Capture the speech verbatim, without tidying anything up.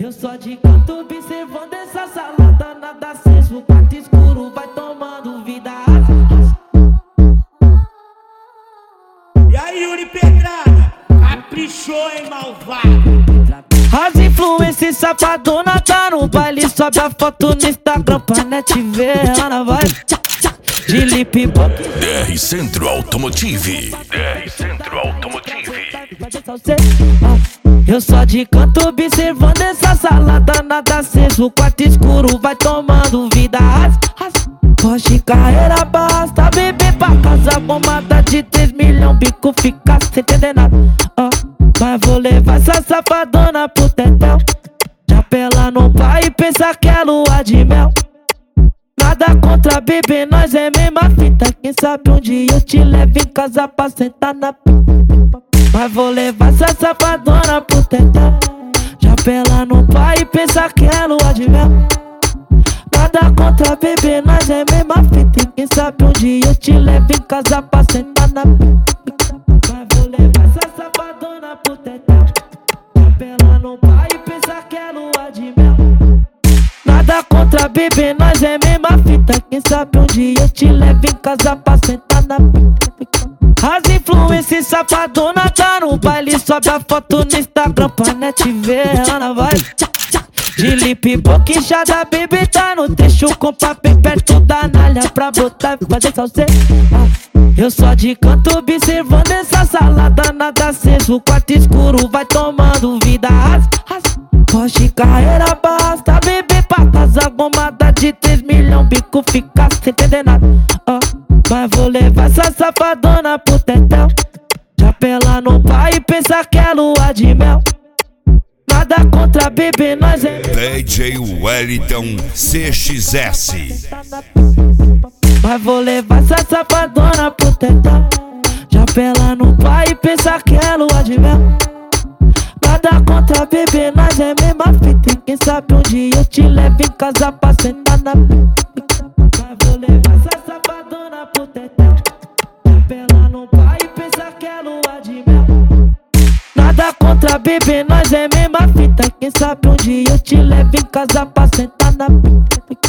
Eu só de canto observando essa salada, nada senso, quarto escuro, vai tomando vida. E aí, Yuri Pedrada, caprichou, hein, malvado? As influências safadona tá no baile, sobe a foto no Instagram pra net ver. Ela vai de lip pop. D R Centro Automotive. D R Centro Automotive. Eu só de canto observando essa salada, nada senso, quarto escuro, vai tomando vida. Porsche, carreira, basta, bebê pra casa, bombada de três milhões, bico fica sem entender nada. uh, Mas vou levar essa safadona pro tetel. Chapela no pai e pensa que é lua de mel. Nada contra bebê, nós é mesma fita. Quem sabe um dia eu te levo em casa pra sentar na pita. Mas vou levar essa safadona pro tetel. Chapela no pai e pensa que é lua de mel. Nada contra bebê, nós é mesma fita. Quem sabe um dia eu te levo em casa pra sentar na pita. Mas vou levar essa safadona pro tetel. Chapela no pai e pensa que é lua de mel. Nada contra bebê, nós é mesma fita. Quem sabe um dia eu te levo em casa pra sentar na pita. As influências safadona tá no baile, sobe a foto no Instagram pra net ver. Ela vai de lip boquinchada, bebê tá no trecho com papel perto da nalha pra botar e fazer salse. Eu só de canto observando essa salada, nada senso, quarto escuro, vai tomando vida. Porsche, carreira, basta, bebê pra casa, bombada de três milhões, bico fica sem entender nada. uh, Mas vou levar essa safadona pro tetel. Chapela no pai e pensa que é lua de mel. Nada contra bebê, nós é D J Wellington C X S. Mas vou levar essa safadona pro tetel. Chapela no pai e pensa que é lua de mel. Nada contra bebê, nós é mesma fita. Quem sabe um dia eu te levo em casa pra sentar na pita. Mas vou levar essa safadona pro tetel. Chapela no pai e pensa que é lua de mel. Nada contra bebê, nós é mesma fita. Quem sabe um dia eu te levo em casa pra sentar na pita.